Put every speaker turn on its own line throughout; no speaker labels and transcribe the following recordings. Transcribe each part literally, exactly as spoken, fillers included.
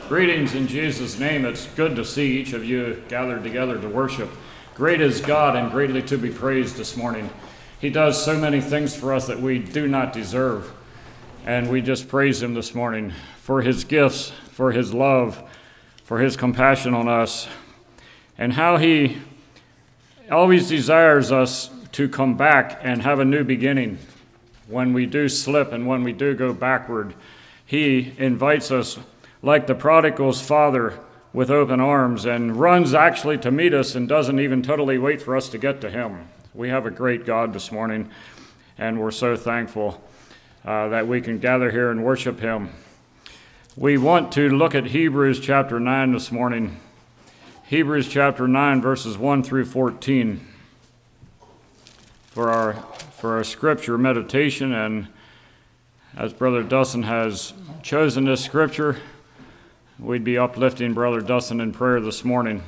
Greetings in Jesus' name. It's good to see each of you gathered together to worship. Great is God and greatly to be praised this morning. He does so many things for us that we do not deserve. And we just praise him this morning for his gifts, for his love, for his compassion on us, and how he always desires us to come back and have a new beginning. When we do slip and when we do go backward, he invites us like the prodigal's father with open arms and runs actually to meet us and doesn't even totally wait for us to get to him. We have a great God this morning, and we're so thankful uh, that we can gather here and worship him. We want to look at Hebrews chapter nine this morning. Hebrews chapter nine, verses one through fourteen for our, for our scripture meditation. And as Brother Dustin has chosen this scripture, we'd be uplifting Brother Dustin in prayer this morning.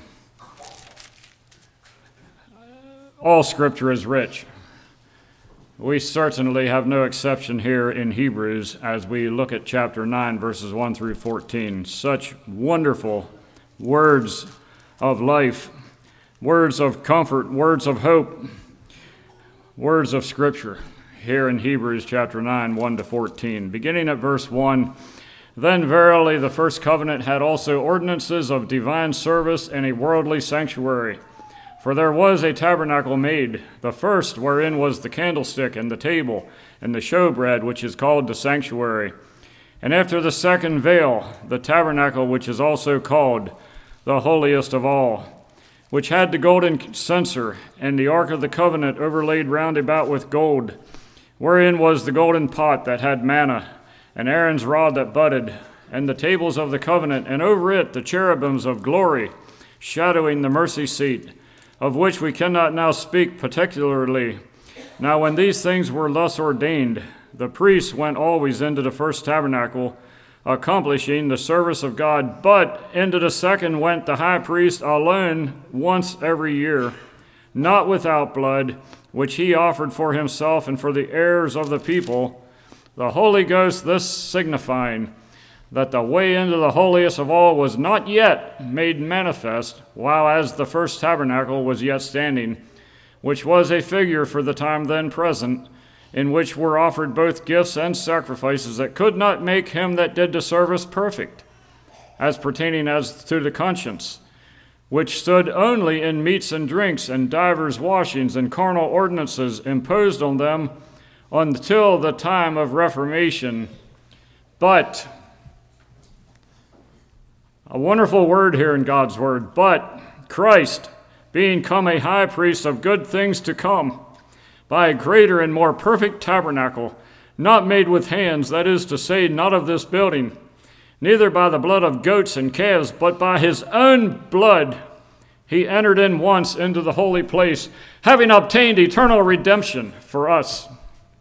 All scripture is rich. We certainly have no exception here in Hebrews as we look at chapter nine, verses one through fourteen. Such wonderful words of life, words of comfort, words of hope, words of scripture here in Hebrews chapter nine, one to fourteen. Beginning at verse one, "Then verily the first covenant had also ordinances of divine service and a worldly sanctuary. For there was a tabernacle made, the first wherein was the candlestick and the table and the showbread, which is called the sanctuary. And after the second veil, the tabernacle which is also called the holiest of all, which had the golden censer and the ark of the covenant overlaid round about with gold, wherein was the golden pot that had manna, and Aaron's rod that budded, and the tables of the covenant, and over it the cherubims of glory, shadowing the mercy seat, of which we cannot now speak particularly. Now when these things were thus ordained, the priests went always into the first tabernacle, accomplishing the service of God, but into the second went the high priest alone once every year, not without blood, which he offered for himself and for the heirs of the people, the Holy Ghost this signifying, that the way into the holiest of all was not yet made manifest, while as the first tabernacle was yet standing, which was a figure for the time then present, in which were offered both gifts and sacrifices that could not make him that did the service perfect, as pertaining as to the conscience, which stood only in meats and drinks and divers washings and carnal ordinances imposed on them until the time of Reformation. But," a wonderful word here in God's word, "but Christ, being come a high priest of good things to come, by a greater and more perfect tabernacle, not made with hands, that is to say, not of this building, neither by the blood of goats and calves, but by his own blood, he entered in once into the holy place, having obtained eternal redemption for us.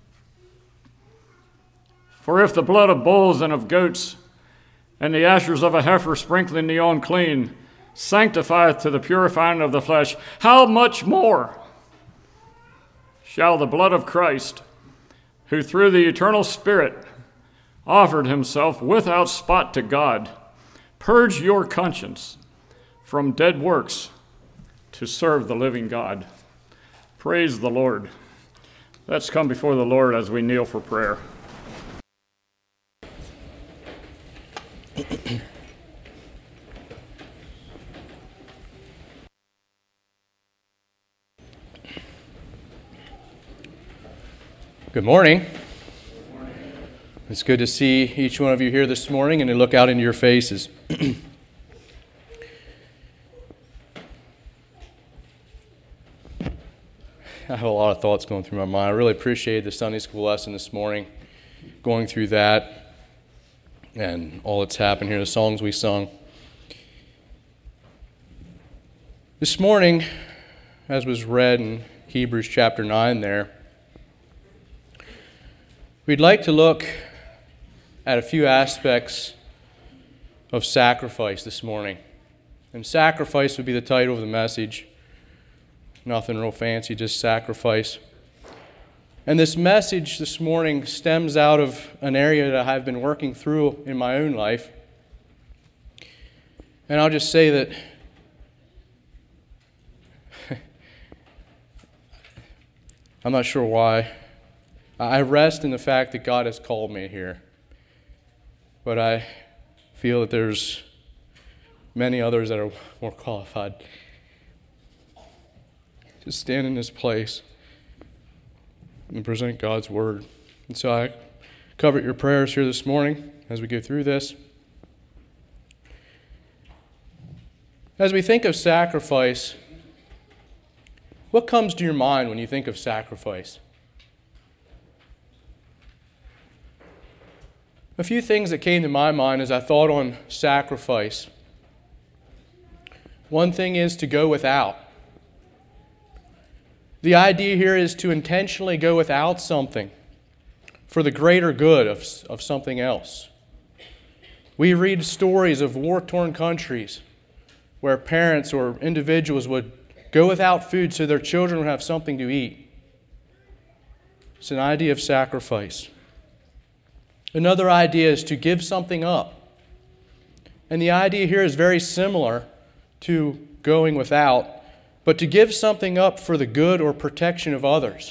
For if the blood of bulls and of goats, and the ashes of a heifer sprinkling the unclean, sanctifieth to the purifying of the flesh, how much more shall the blood of Christ, who through the eternal Spirit offered himself without spot to God, purge your conscience from dead works to serve the living God." Praise the Lord. Let's come before the Lord as we kneel for prayer.
Good morning. It's good to see each one of you here this morning and to look out into your faces. I have a lot of thoughts going through my mind. I really appreciated the Sunday school lesson this morning, going through that and all that's happened here, the songs we sung. This morning, as was read in Hebrews chapter nine there, we'd like to look at a few aspects of sacrifice this morning. And sacrifice would be the title of the message. Nothing real fancy, just sacrifice. And this message this morning stems out of an area that I've been working through in my own life. And I'll just say that I'm not sure why. I rest in the fact that God has called me here. But I feel that there's many others that are more qualified to stand in this place and present God's word. And so I covet your prayers here this morning as we go through this. As we think of sacrifice, what comes to your mind when you think of sacrifice? A few things that came to my mind as I thought on sacrifice. One thing is to go without. The idea here is to intentionally go without something for the greater good of, of something else. We read stories of war-torn countries where parents or individuals would go without food so their children would have something to eat. It's an idea of sacrifice. Another idea is to give something up. And the idea here is very similar to going without, but to give something up for the good or protection of others.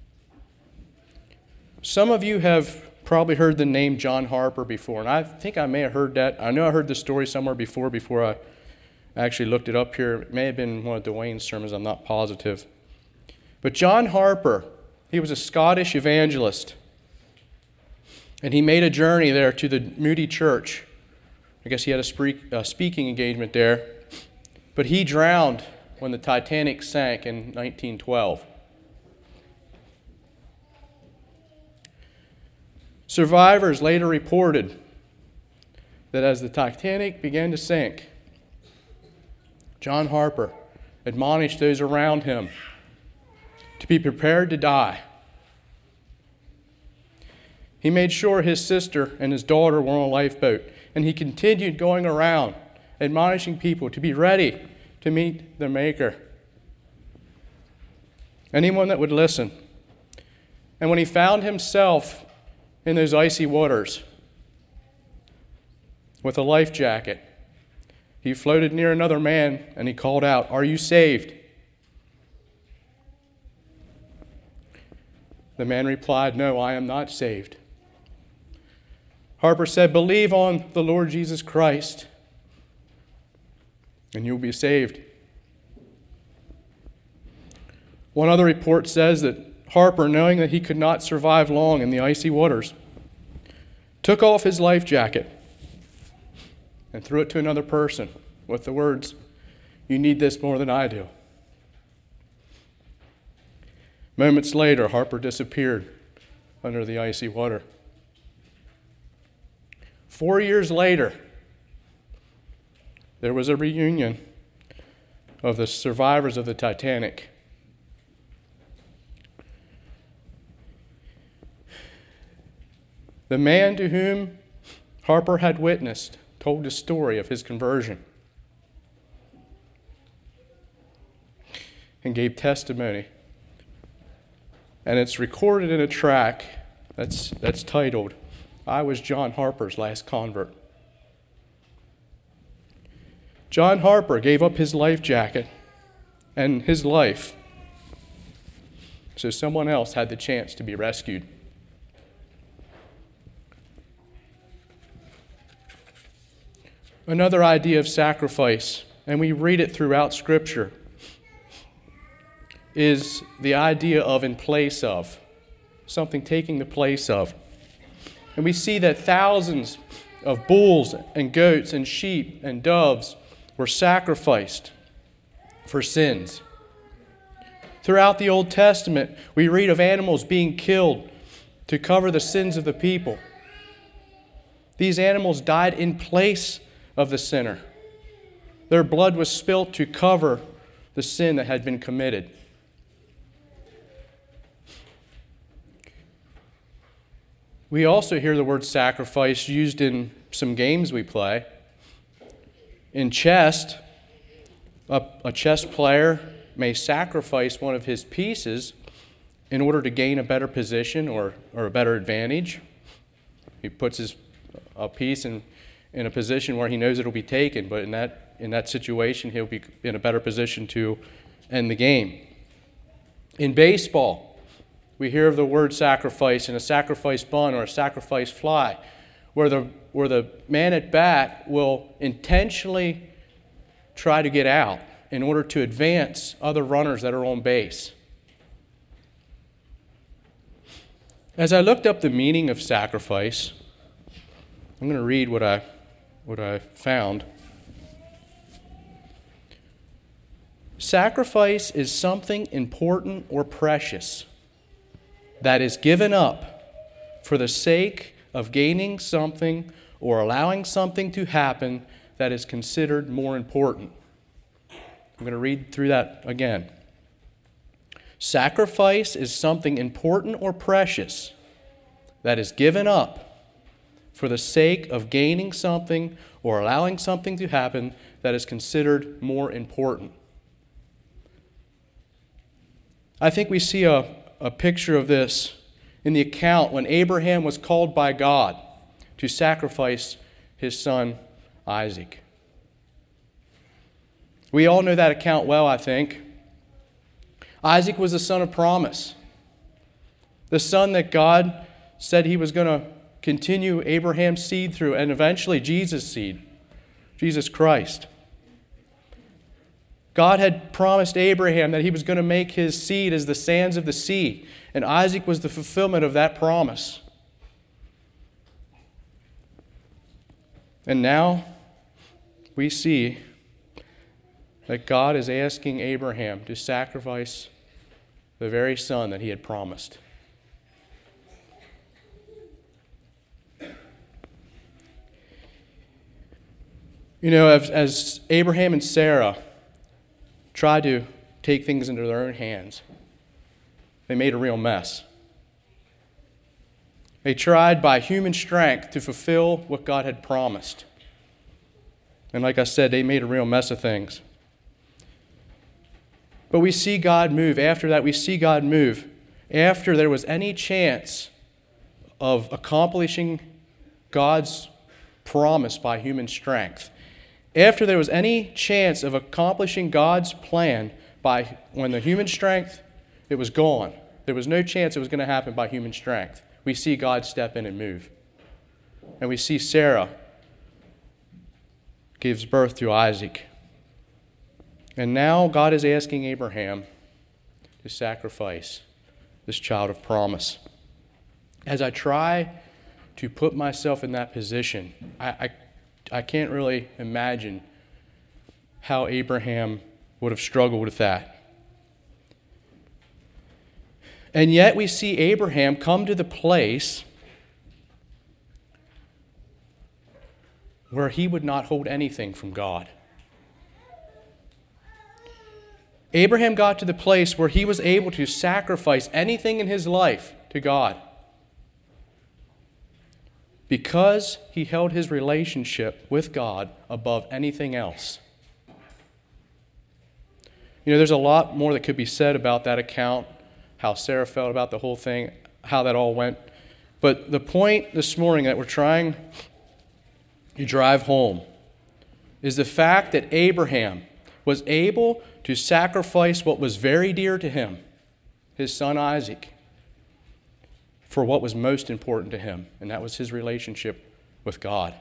Some of you have probably heard the name John Harper before, and I think I may have heard that. I know I heard the story somewhere before, before I actually looked it up here. It may have been one of Dwayne's sermons, I'm not positive. But John Harper, he was a Scottish evangelist. And he made a journey there to the Moody Church. I guess he had a, speak, a speaking engagement there. But he drowned when the Titanic sank in nineteen twelve. Survivors later reported that as the Titanic began to sink, John Harper admonished those around him to be prepared to die. He made sure his sister and his daughter were on a lifeboat, and he continued going around admonishing people to be ready to meet their Maker. Anyone that would listen. And when he found himself in those icy waters with a life jacket, he floated near another man and he called out, "Are you saved?" The man replied, "No, I am not saved." Harper said, "Believe on the Lord Jesus Christ, and you'll be saved." One other report says that Harper, knowing that he could not survive long in the icy waters, took off his life jacket and threw it to another person with the words, "You need this more than I do." Moments later, Harper disappeared under the icy water. Four years later, there was a reunion of the survivors of the Titanic. The man to whom Harper had witnessed told the story of his conversion and gave testimony. And it's recorded in a tract that's, that's titled, "I Was John Harper's Last Convert." John Harper gave up his life jacket and his life so someone else had the chance to be rescued. Another idea of sacrifice, and we read it throughout Scripture, is the idea of in place of, something taking the place of. And we see that thousands of bulls and goats and sheep and doves were sacrificed for sins. Throughout the Old Testament, we read of animals being killed to cover the sins of the people. These animals died in place of the sinner. Their blood was spilt to cover the sin that had been committed. We also hear the word sacrifice used in some games we play. In chess, a, a chess player may sacrifice one of his pieces in order to gain a better position or, or a better advantage. He puts his a piece in, in a position where he knows it'll be taken, but in that in that situation, he'll be in a better position to end the game. In baseball, we hear of the word sacrifice and a sacrifice bunt or a sacrifice fly, where the where the man at bat will intentionally try to get out in order to advance other runners that are on base. As I looked up the meaning of sacrifice, I'm going to read what I what I found. Sacrifice is something important or precious that is given up for the sake of gaining something or allowing something to happen that is considered more important. I'm going to read through that again. Sacrifice is something important or precious that is given up for the sake of gaining something or allowing something to happen that is considered more important. I think we see a, a picture of this in the account when Abraham was called by God to sacrifice his son Isaac. We all know that account well, I think. Isaac was the son of promise, the son that God said he was going to continue Abraham's seed through, and eventually Jesus' seed, Jesus Christ. God had promised Abraham that he was going to make his seed as the sands of the sea, and Isaac was the fulfillment of that promise. And now we see that God is asking Abraham to sacrifice the very son that he had promised. You know, as, as Abraham and Sarah tried to take things into their own hands, they made a real mess. They tried by human strength to fulfill what God had promised. And like I said, they made a real mess of things. But we see God move. After that, we see God move. After there was any chance of accomplishing God's promise by human strength, after there was any chance of accomplishing God's plan by when the human strength, it was gone. There was no chance it was going to happen by human strength. We see God step in and move. And we see Sarah gives birth to Isaac. And now God is asking Abraham to sacrifice this child of promise. As I try to put myself in that position, I, I I can't really imagine how Abraham would have struggled with that. And yet we see Abraham come to the place where he would not hold anything from God. Abraham got to the place where he was able to sacrifice anything in his life to God, because he held his relationship with God above anything else. You know, there's a lot more that could be said about that account, how Sarah felt about the whole thing, how that all went. But the point this morning that we're trying to drive home is the fact that Abraham was able to sacrifice what was very dear to him, his son Isaac, for what was most important to him, and that was his relationship with God.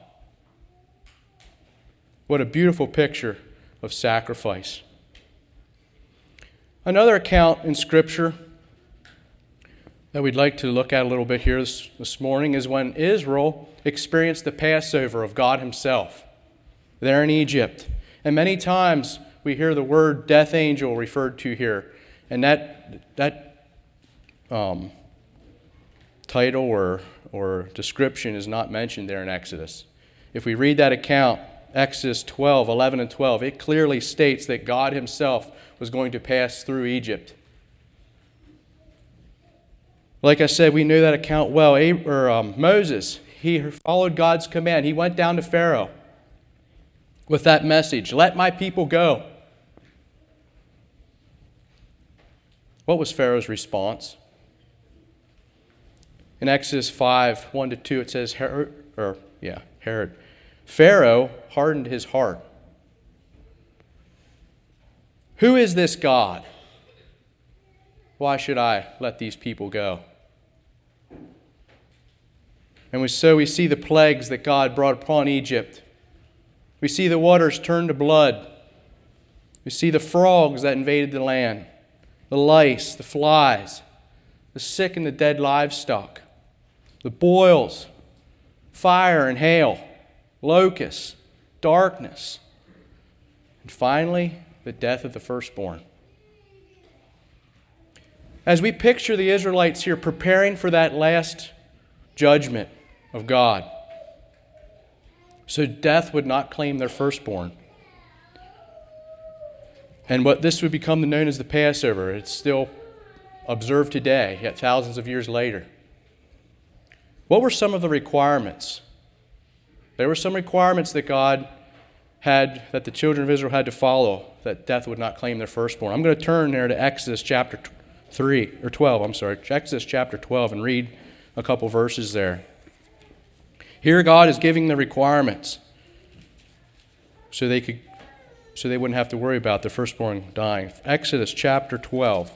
What a beautiful picture of sacrifice. Another account in Scripture that we'd like to look at a little bit here this, this morning is when Israel experienced the Passover of God himself there in Egypt. And many times we hear the word death angel referred to here, and that that um, title or, or description is not mentioned there in Exodus. If we read that account, Exodus twelve, eleven and twelve, it clearly states that God himself was going to pass through Egypt. Like I said, we knew that account well. Ab- or, um, Moses, he followed God's command. He went down to Pharaoh with that message, let my people go. What was Pharaoh's response? In Exodus five, one to two, it says, Herod, or, yeah, Herod. Pharaoh hardened his heart. Who is this God? Why should I let these people go? And we, so we see the plagues that God brought upon Egypt. We see the waters turn to blood. We see the frogs that invaded the land, the lice, the flies, the sick and the dead livestock, the boils, fire and hail, locusts, darkness, and finally, the death of the firstborn. As we picture the Israelites here preparing for that last judgment of God, so death would not claim their firstborn. And what this would become known as the Passover, it's still observed today, yet thousands of years later. What were some of the requirements? There were some requirements that God had, that the children of Israel had to follow, that death would not claim their firstborn. I'm going to turn there to Exodus chapter three, or twelve, I'm sorry, Exodus chapter twelve, and read a couple verses there. Here God is giving the requirements so they could, so they wouldn't have to worry about the firstborn dying. Exodus chapter twelve,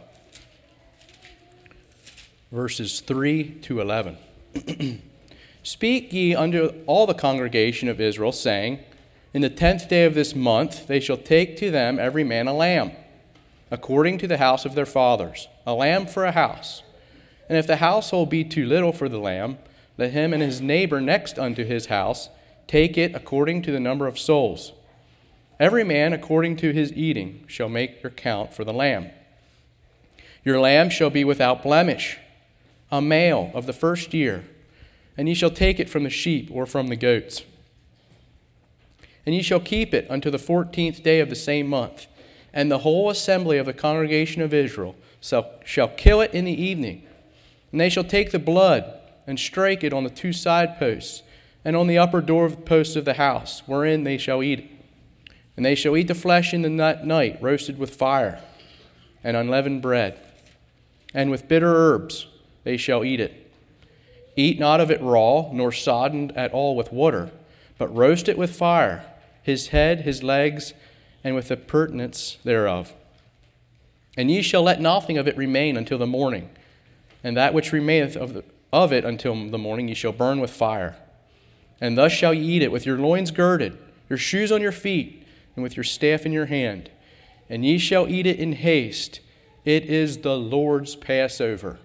verses three to eleven. Speak ye unto all the congregation of Israel, saying, in the tenth day of this month they shall take to them every man a lamb, according to the house of their fathers, a lamb for a house. And if the household be too little for the lamb, let him and his neighbor next unto his house take it according to the number of souls. Every man according to his eating shall make your count for the lamb. Your lamb shall be without blemish, a male of the first year, and ye shall take it from the sheep or from the goats. And ye shall keep it unto the fourteenth day of the same month. And the whole assembly of the congregation of Israel shall kill it in the evening. And they shall take the blood and strike it on the two side posts and on the upper door of the posts of the house, wherein they shall eat it. And they shall eat the flesh in the night, roasted with fire and unleavened bread. And with bitter herbs they shall eat it. Eat not of it raw, nor soddened at all with water, but roast it with fire, his head, his legs, and with the purtenance thereof. And ye shall let nothing of it remain until the morning, and that which remaineth of, the, of it until the morning ye shall burn with fire. And thus shall ye eat it, with your loins girded, your shoes on your feet, and with your staff in your hand. And ye shall eat it in haste. It is the Lord's Passover.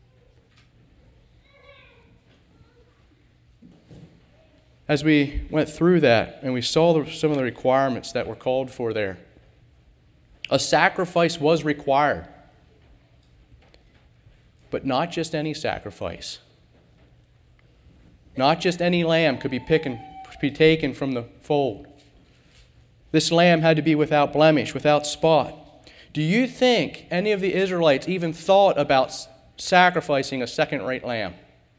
As we went through that and we saw the, some of the requirements that were called for there, a sacrifice was required. But not just any sacrifice. Not just any lamb could be, picking, be taken from the fold. This lamb had to be without blemish, without spot. Do you think any of the Israelites even thought about sacrificing a second-rate lamb?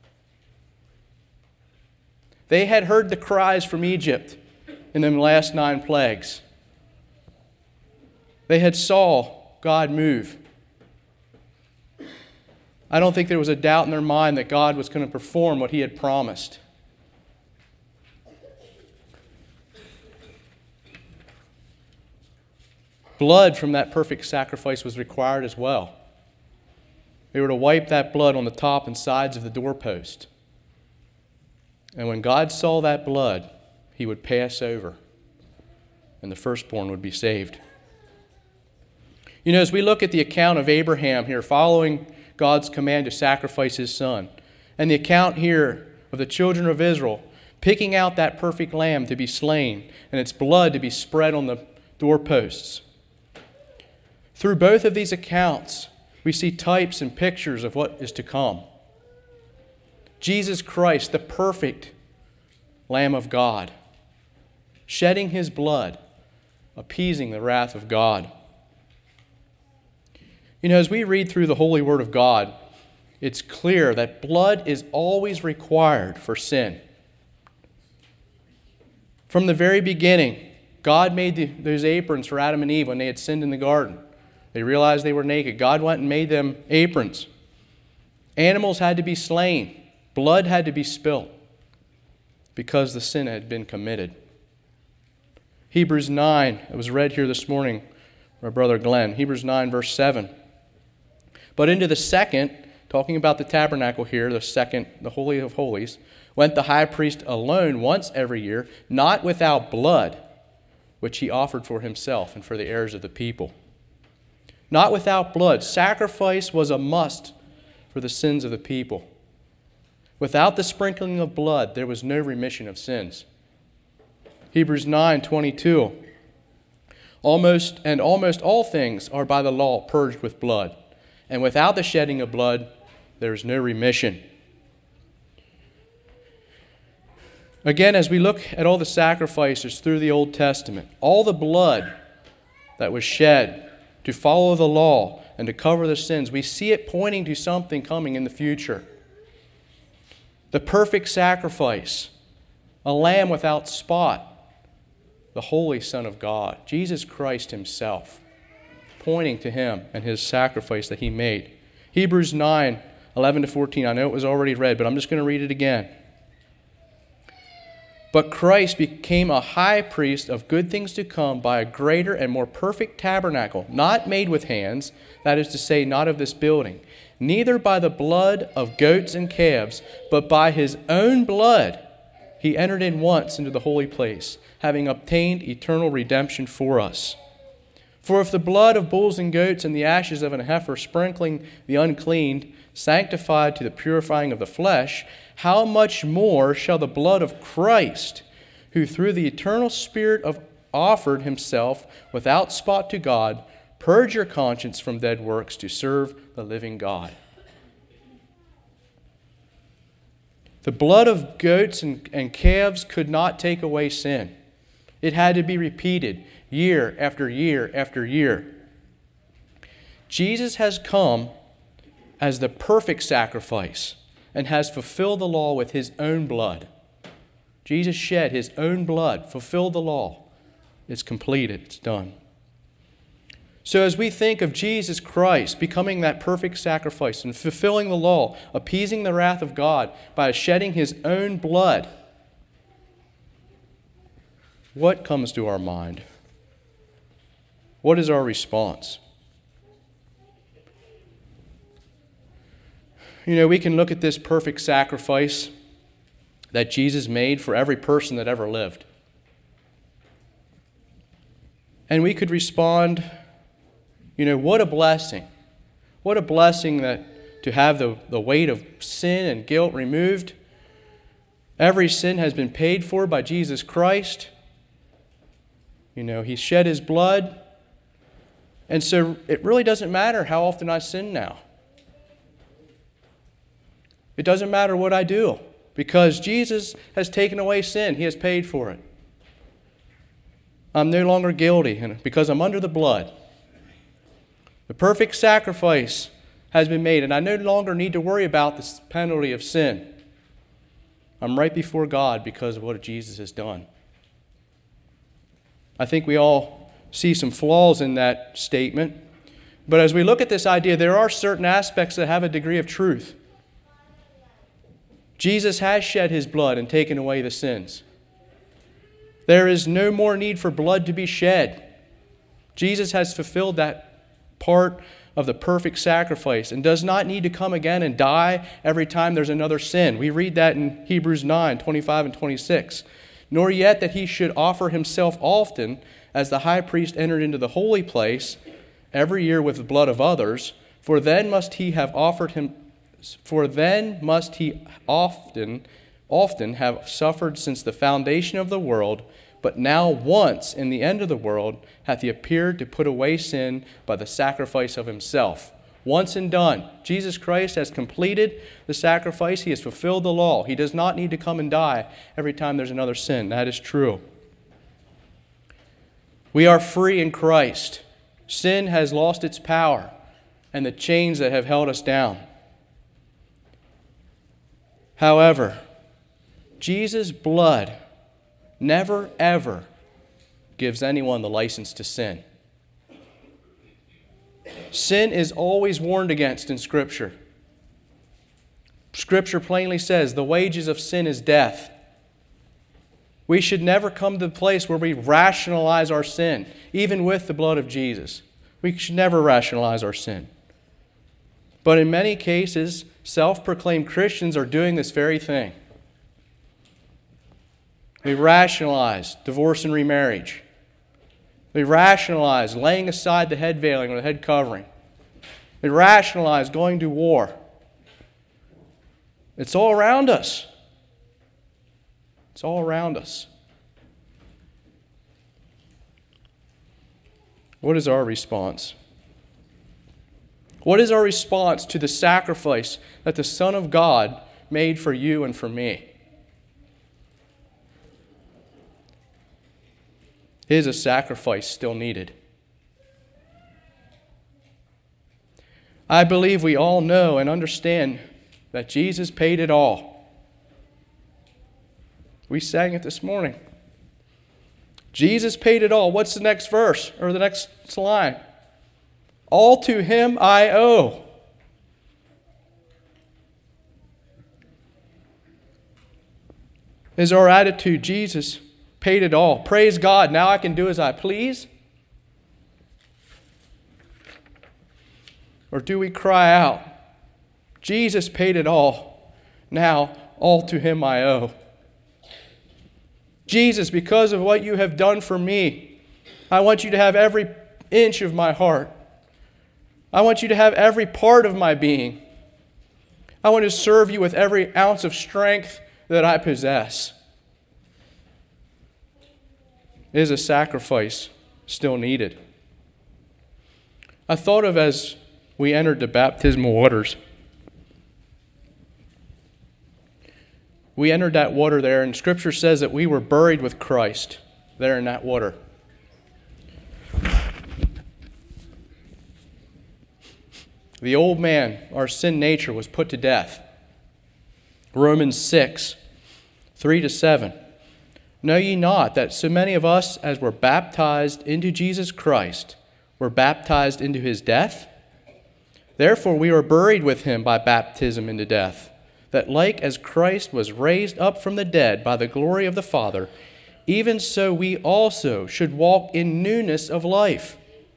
They had heard the cries from Egypt in the last nine plagues. They had saw God move. I don't think there was a doubt in their mind that God was going to perform what he had promised. Blood from that perfect sacrifice was required as well. They were to wipe that blood on the top and sides of the doorpost. And when God saw that blood, he would pass over, and the firstborn would be saved. You know, as we look at the account of Abraham here, following God's command to sacrifice his son, and the account here of the children of Israel picking out that perfect lamb to be slain, and its blood to be spread on the doorposts. Through both of these accounts, we see types and pictures of what is to come. Jesus Christ, the perfect Lamb of God, shedding his blood, appeasing the wrath of God. You know, as we read through the Holy Word of God, it's clear that blood is always required for sin. From the very beginning, God made the, those aprons for Adam and Eve when they had sinned in the garden. They realized they were naked. God went and made them aprons. Animals had to be slain. Blood had to be spilt because the sin had been committed. Hebrews nine, it was read here this morning by Brother Glenn. Hebrews nine, verse seven. But into the second, talking about the tabernacle here, the second, the Holy of Holies, went the high priest alone once every year, not without blood, which he offered for himself and for the heirs of the people. Not without blood. Sacrifice was a must for the sins of the people. Without the sprinkling of blood, there was no remission of sins. Hebrews nine twenty-two. Almost and almost all things are by the law purged with blood, and without the shedding of blood, there is no remission. Again, as we look at all the sacrifices through the Old Testament, all the blood that was shed to follow the law and to cover the sins, we see it pointing to something coming in the future. The perfect sacrifice, a lamb without spot, the Holy Son of God, Jesus Christ himself, pointing to him and his sacrifice that he made. Hebrews nine eleven to fourteen, I know it was already read, but I'm just going to read it again. But Christ became a high priest of good things to come by a greater and more perfect tabernacle, not made with hands, that is to say, not of this building, neither by the blood of goats and calves, but by his own blood he entered in once into the holy place, having obtained eternal redemption for us. For if the blood of bulls and goats and the ashes of an heifer sprinkling the unclean sanctified to the purifying of the flesh, how much more shall the blood of Christ, who through the eternal Spirit of offered himself without spot to God, purge your conscience from dead works to serve the living God? The blood of goats and, and calves could not take away sin. It had to be repeated year after year after year. Jesus has come as the perfect sacrifice and has fulfilled the law with his own blood. Jesus shed his own blood, fulfilled the law. It's completed. It's done. So as we think of Jesus Christ becoming that perfect sacrifice and fulfilling the law, appeasing the wrath of God by shedding his own blood, what comes to our mind? What is our response? You know, we can look at this perfect sacrifice that Jesus made for every person that ever lived. And we could respond, you know, what a blessing. What a blessing that to have the, the weight of sin and guilt removed. Every sin has been paid for by Jesus Christ. You know, he shed his blood. And so it really doesn't matter how often I sin now. It doesn't matter what I do, because Jesus has taken away sin. He has paid for it. I'm no longer guilty because I'm under the blood. The perfect sacrifice has been made, and I no longer need to worry about the penalty of sin. I'm right before God because of what Jesus has done. I think we all see some flaws in that statement, but as we look at this idea, there are certain aspects that have a degree of truth. Jesus has shed his blood and taken away the sins. There is no more need for blood to be shed. Jesus has fulfilled that part of the perfect sacrifice and does not need to come again and die every time there's another sin. We read that in Hebrews nine, twenty-five and twenty-six. Nor yet that he should offer himself often, as the high priest entered into the holy place every year with the blood of others, for then must he have offered him For then must he often, often have suffered since the foundation of the world, but now once in the end of the world hath he appeared to put away sin by the sacrifice of himself. Once and done. Jesus Christ has completed the sacrifice. He has fulfilled the law. He does not need to come and die every time there's another sin. That is true. We are free in Christ. Sin has lost its power and the chains that have held us down. However, Jesus' blood never, ever gives anyone the license to sin. Sin is always warned against in Scripture. Scripture plainly says the wages of sin is death. We should never come to the place where we rationalize our sin, even with the blood of Jesus. We should never rationalize our sin. But in many cases, self-proclaimed Christians are doing this very thing. We rationalize divorce and remarriage. We rationalize laying aside the head veiling or the head covering. We rationalize going to war. It's all around us. It's all around us. What is our response? What is our response to the sacrifice that the Son of God made for you and for me? Is a sacrifice still needed? I believe we all know and understand that Jesus paid it all. We sang it this morning. Jesus paid it all. What's the next verse or the next line? All to him I owe. Is our attitude, Jesus paid it all. Praise God, now I can do as I please? Or do we cry out, Jesus paid it all. Now all to him I owe. Jesus, because of what you have done for me, I want you to have every inch of my heart. I want you to have every part of my being. I want to serve you with every ounce of strength that I possess. Is a sacrifice still needed? I thought of as we entered the baptismal waters. We entered that water there, and Scripture says that we were buried with Christ there in that water. The old man, our sin nature, was put to death. Romans six, three to seven. Know ye not that so many of us as were baptized into Jesus Christ were baptized into his death? Therefore we are buried with him by baptism into death, that like as Christ was raised up from the dead by the glory of the Father, even so we also should walk in newness of life.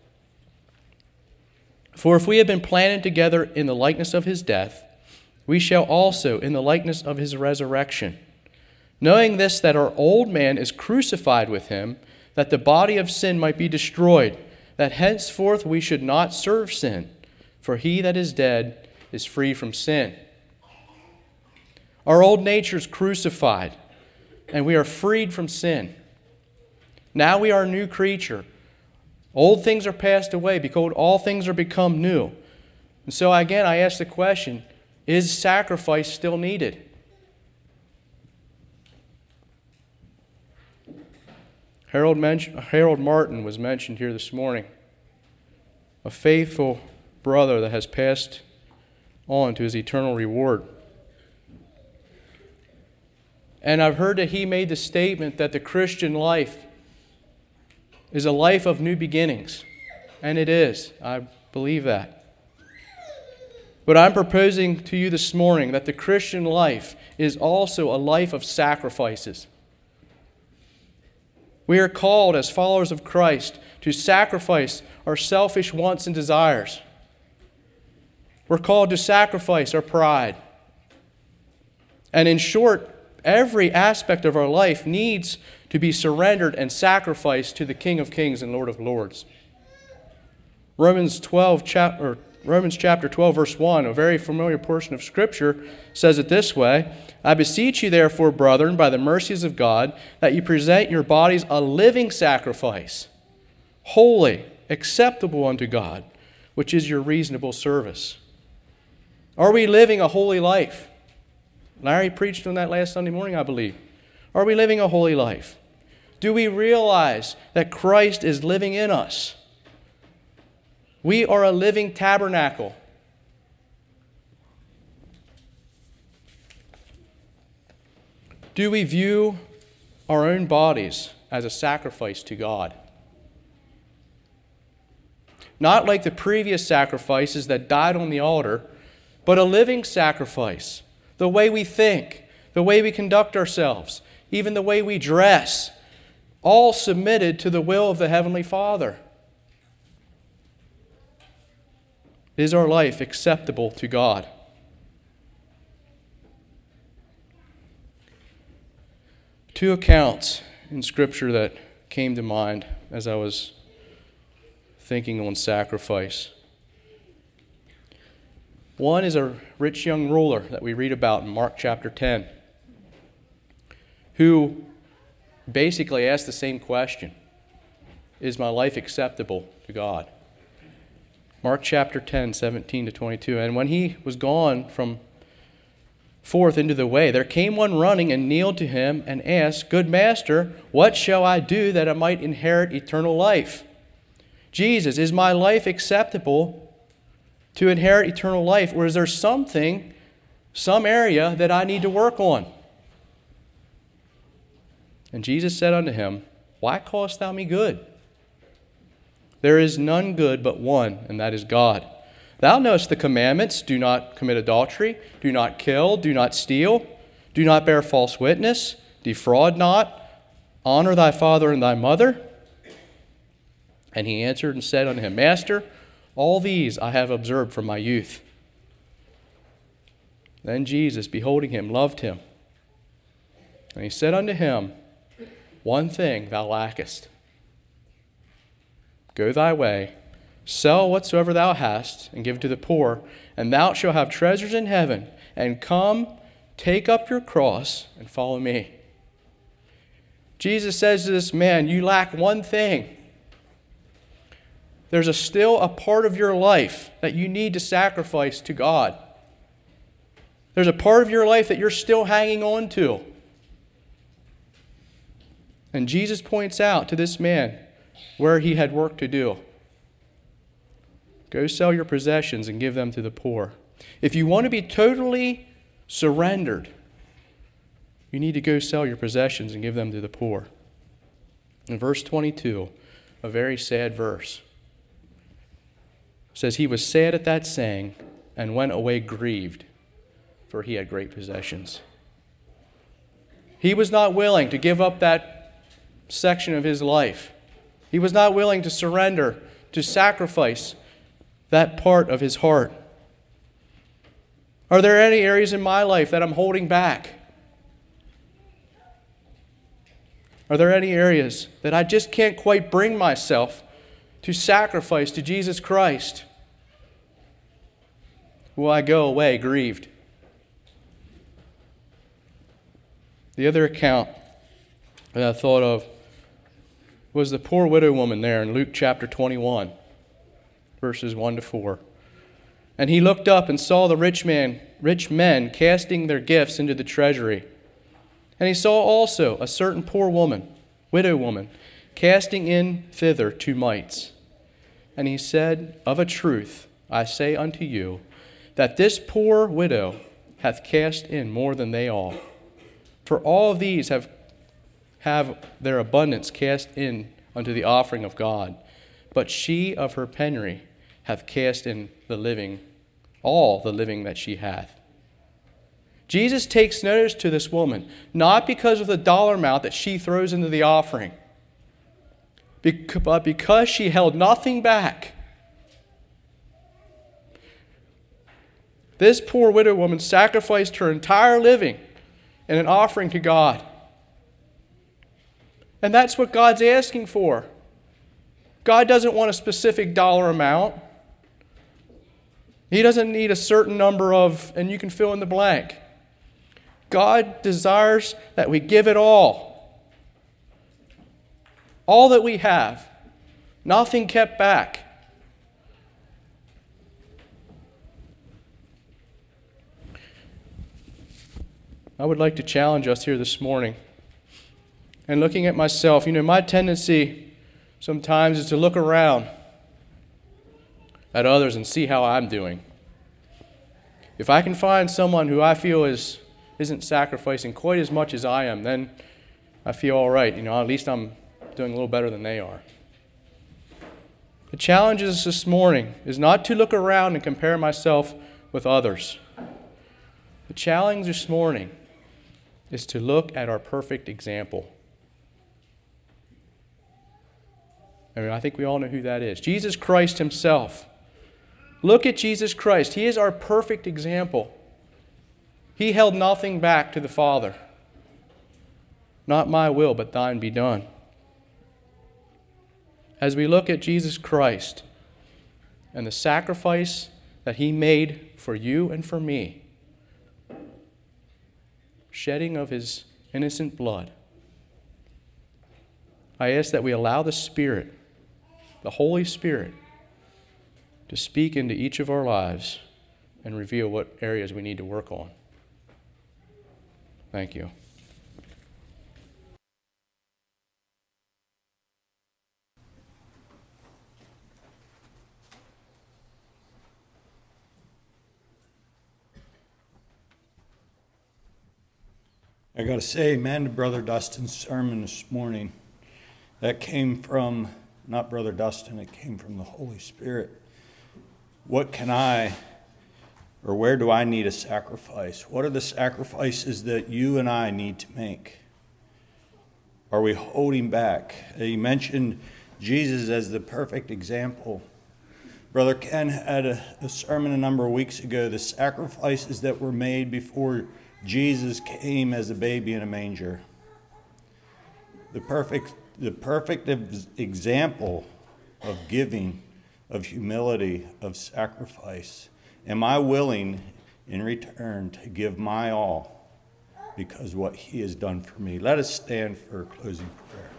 For if we have been planted together in the likeness of his death, we shall also in the likeness of his resurrection. Knowing this, that our old man is crucified with him, that the body of sin might be destroyed, that henceforth we should not serve sin. For he that is dead is free from sin. Our old nature is crucified, and we are freed from sin. Now we are a new creature. Old things are passed away. Behold, all things are become new. And so again, I ask the question, is sacrifice still needed? Harold, mentioned, Harold Martin was mentioned here this morning, a faithful brother that has passed on to his eternal reward. And I've heard that he made the statement that the Christian life is a life of new beginnings. And it is. I believe that. But I'm proposing to you this morning that the Christian life is also a life of sacrifices. We are called as followers of Christ to sacrifice our selfish wants and desires. We're called to sacrifice our pride. And in short, every aspect of our life needs to be surrendered and sacrificed to the King of Kings and Lord of Lords. Romans twelve, chapter, Romans chapter twelve, verse one, a very familiar portion of Scripture, says it this way: I beseech you, therefore, brethren, by the mercies of God, that you present your bodies a living sacrifice, holy, acceptable unto God, which is your reasonable service. Are we living a holy life? Larry preached on that last Sunday morning, I believe. Are we living a holy life? Do we realize that Christ is living in us? We are a living tabernacle. Do we view our own bodies as a sacrifice to God? Not like the previous sacrifices that died on the altar, but a living sacrifice. The way we think, the way we conduct ourselves, even the way we dress, all submitted to the will of the Heavenly Father. Is our life acceptable to God? Two accounts in Scripture that came to mind as I was thinking on sacrifice. One is a rich young ruler that we read about in Mark chapter ten, who basically asked the same question: is my life acceptable to God? Mark chapter ten, seventeen to twenty-two. And when he was gone from forth into the way, there came one running and kneeled to him and asked, Good master, what shall I do that I might inherit eternal life? Jesus, is my life acceptable to inherit eternal life, or is there something, some area that I need to work on? And Jesus said unto him, Why callest thou me good? There is none good but one, and that is God. Thou knowest the commandments: do not commit adultery, do not kill, do not steal, do not bear false witness, defraud not, honor thy father and thy mother. And he answered and said unto him, Master, all these I have observed from my youth. Then Jesus, beholding him, loved him. And he said unto him, One thing thou lackest. Go thy way, sell whatsoever thou hast, and give to the poor, and thou shalt have treasures in heaven. And come, take up your cross, and follow me. Jesus says to this man, you lack one thing. There's a still a part of your life that you need to sacrifice to God. There's a part of your life that you're still hanging on to. And Jesus points out to this man where he had work to do. Go sell your possessions and give them to the poor. If you want to be totally surrendered, you need to go sell your possessions and give them to the poor. In verse twenty-two, a very sad verse, says, He was sad at that saying and went away grieved, for he had great possessions. He was not willing to give up that section of his life. He was not willing to surrender, to sacrifice that part of his heart. Are there any areas in my life that I'm holding back? Are there any areas that I just can't quite bring myself to sacrifice to Jesus Christ? Will I go away grieved? The other account that I thought of was the poor widow woman there in Luke chapter twenty-one, verses one to four. And he looked up and saw the rich man, rich men casting their gifts into the treasury. And he saw also a certain poor woman, widow woman, casting in thither two mites. And he said, Of a truth I say unto you, that this poor widow hath cast in more than they all. For all of these have have their abundance cast in unto the offering of God. But she of her penury hath cast in the living, all the living that she hath. Jesus takes notice to this woman, not because of the dollar amount that she throws into the offering, but because she held nothing back. This poor widow woman sacrificed her entire living in an offering to God. And that's what God's asking for. God doesn't want a specific dollar amount. He doesn't need a certain number of, and you can fill in the blank. God desires that we give it all. All that we have. Nothing kept back. I would like to challenge us here this morning. And looking at myself, you know, my tendency sometimes is to look around at others and see how I'm doing. If I can find someone who I feel is, isn't sacrificing quite as much as I am, then I feel all right. You know, at least I'm doing a little better than they are. The challenge is this morning is not to look around and compare myself with others. The challenge this morning is to look at our perfect example. I mean, I think we all know who that is. Jesus Christ himself. Look at Jesus Christ. He is our perfect example. He held nothing back to the Father. Not my will, but thine be done. As we look at Jesus Christ and the sacrifice that he made for you and for me, shedding of his innocent blood, I ask that we allow the Spirit, the Holy Spirit, to speak into each of our lives and reveal what areas we need to work on. Thank you.
I got to say amen to Brother Dustin's sermon this morning. That came from, not Brother Dustin, it came from the Holy Spirit. What can I, or where do I need a sacrifice? What are the sacrifices that you and I need to make? Are we holding back? He mentioned Jesus as the perfect example. Brother Ken had a, a sermon a number of weeks ago, the sacrifices that were made before Jesus came as a baby in a manger. The perfect, the perfect example of giving, of humility, of sacrifice. Am I willing in return to give my all because what he has done for me? Let us stand for closing prayer.